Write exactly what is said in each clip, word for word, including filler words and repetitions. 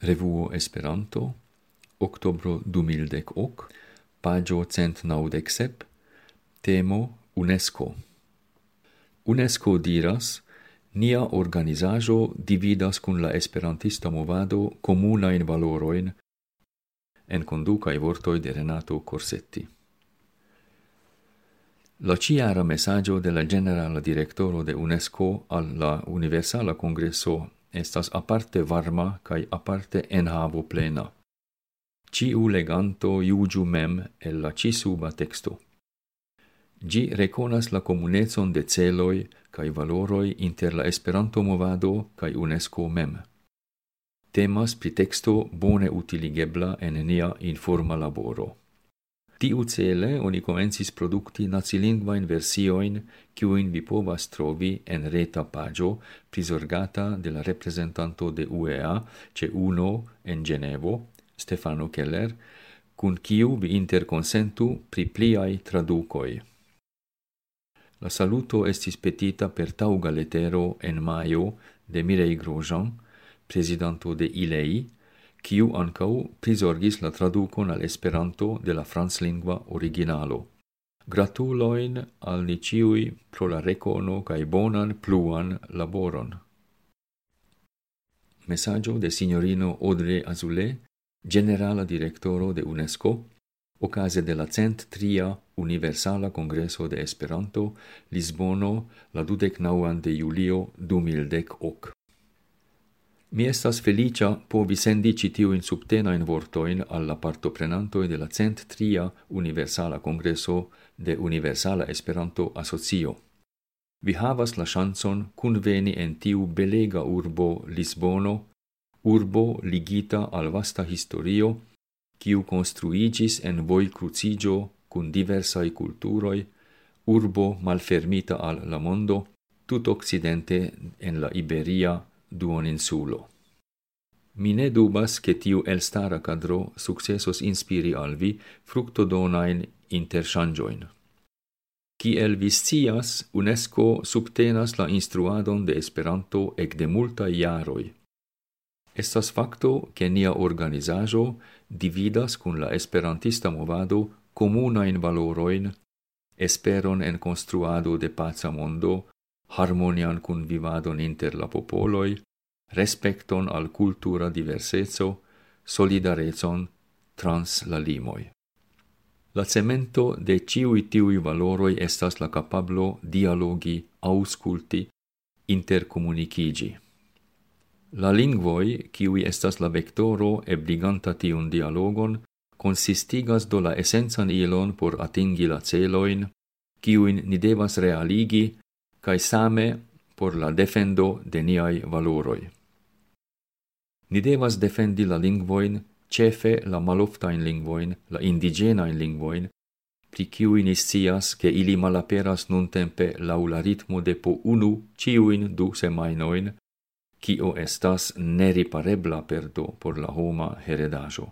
Revuo Esperanto, oktobro du mil dek ok, pagio cent naŭdek sep, temo UNESCO. UNESCO diras, nia organizaĵo dividas kun la esperantista movado komunajn valorojn, en kondukaj vortoj de Renato Corsetti. La ĉiara mesaĝo de la ĝenerala direktoro de UNESCO al la Universala Kongreso estas aparte varma kaj aparte enhavo plena. Ĉiu leganto juĝu mem el la ĉi-suba teksto. Ĝi rekonas la komunecon de celoj kaj valoroj inter la Esperanto-movado kaj UNESCO mem. Temas pri teksto bone utiligebla en nia informa laboro. Tiu cele oni komencis produkti nacilingvajn versiojn, kiujn vi povas trovi en reta pagio prizorgata de la reprezentanto de U E A ĉe UNO en Ĝenevo, Stefano Keller, kun kiu vi interkonsentu pri pliaj tradukoj. La saluto estis petita per taŭga letero en majo de Mireille Grosjean, presidanto de I L E I, kiu ankaŭ prizorgis la tradukon al Esperanto de la franclingva originalo. Gratulojn al ni ĉiuj pro la rekono kaj bonan pluan laboron. Mesaĝo de sinjorino Audrey Azoulay, generala direktoro de UNESCO, okaze de la cent tria Universala Kongreso de Esperanto, Lisbono, la dudek naŭan de julio du mil dek ok. Mi estas feliĉa povi sendi ĉi tiujn subtenajn vortojn al la partoprenantoj de la cent tria Universala Kongreso de Universala Esperanto-Asocio. Vi havas la ŝancon kunveni en tiu belega urbo Lisbono, urbo ligita al vasta historio, kiu konstruiĝis en vojkruciĝo kun diversaj kulturoj, urbo malfermita al la mondo, tutokcidente en la Iberia duoninsulo. Mi ne dubas ke tiu elstara kadro sukcesos inspiri al vi fruktodonajn interŝanĝojn. Kiel vi scias, UNESCO subtenas la instruadon de Esperanto ekde multaj jaroj. Estas fakto, ke nia organizaĵo dividas kun la esperantista movado komunajn valorojn, esperon en konstruado de paca mondo, harmonian kunvivadon inter la popoloj, respekton al kultura diverseco, solidarecon trans la limoj. La cemento de ĉiuj tiuj valoroj estas la kapablo dialogi, aŭskulti, interkomunikiĝi. La lingvoj, kiuj estas la vektoro ebliganta tiun dialogon, konsistigas do la esencan ilon por atingi la celojn, kiujn ni devas realigi, kaj same por la defendo de niaj valoroj. Ni devas defendi la lingvojn, ĉefe la maloftajn lingvojn, la indiĝenajn lingvojn, pri kiuj ni scias, ke ili malaperas nuntempe laŭ la ritmo de po unu ĉiujn du semajnojn, kio estas neriparebla perdo por la homa heredaĵo.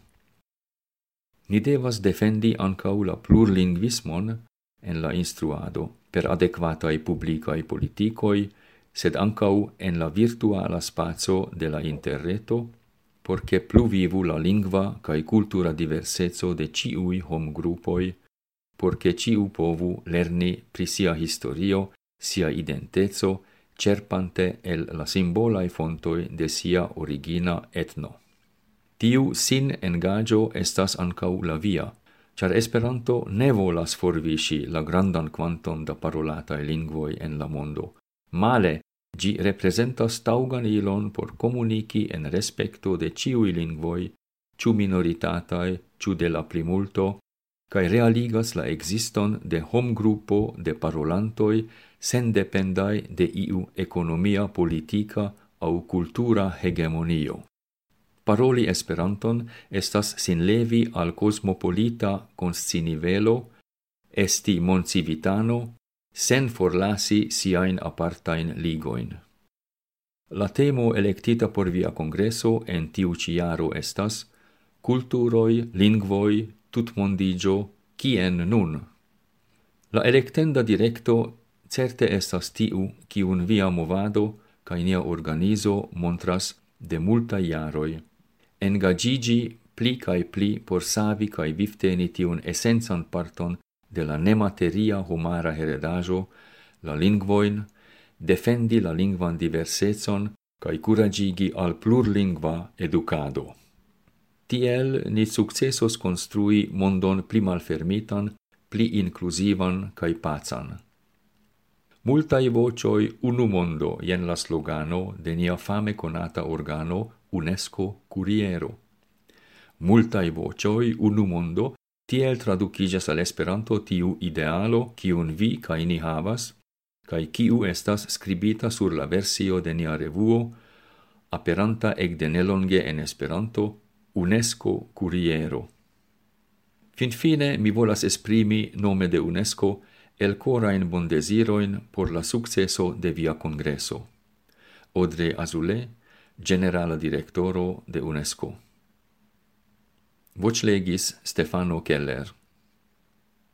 Ni devas defendi ankaŭ la plurlingvismon en la instruado per adekvataj publikaj politikoj, sed ankaŭ en la virtuala spaco de la interreto, por ke pluvivu la lingva kaj kultura diverseco de ĉiuj homgrupoj, por ke ĉiu povu lerni pri sia historio, sia identeco, ĉerpante el la simbolaj fontoj de sia origina etno. Tiu sin engaĝo estas ankaŭ la via, ĉar Esperanto ne volas forviŝi la grandan kvanton da parolataj lingvoj en la mondo. Male, ĝi reprezentas taŭgan ilon por komuniki en respekto de ĉiuj lingvoj, ĉu minoritataj, ĉu de la plimulto, kaj realigas la ekziston de homgrupo de parolantoj sendependaj de iu ekonomia, politika aŭ kultura hegemonio. Paroli Esperanton estas sinlevi al kosmopolita konscinivelo, esti moncivitano, sen forlasi siajn apartajn ligojn. La temo elektita por via kongreso en tiu ĉi jaro estas kulturoj, lingvoj, tutmondiĝo, kien nun? La elektenda direkto certe estas tiu, kiun via movado kaj nia organizo montras de multaj jaroj. engagigi pli cae pli por savi cae vivteni tiun essensan parton de la nemateria homara heredajo, la lingvoin, defendi la lingvan diversetson cae curagigi al plurlingva educado. Tiel ni successos construi mondon pli malfermitan, pli inclusivan cae pacan. Multai vocioi unu mondo jen la slogano de nia fame conata organo UNESCO Curiero. Multai vocioi unu mondo tiel traducigas al Esperanto tiu idealo kiun vi kai ni havas, kai kiu estas skribita sur la versio de nia revuo, aperanta ecde nelonge en Esperanto, UNESCO Curiero. Finfine mi volas esprimi nome de UNESCO el corain bondesiroin por la successo de via congresso. Audrey Azoulay, generala directoro de UNESCO. Voclegis Stefano Keller.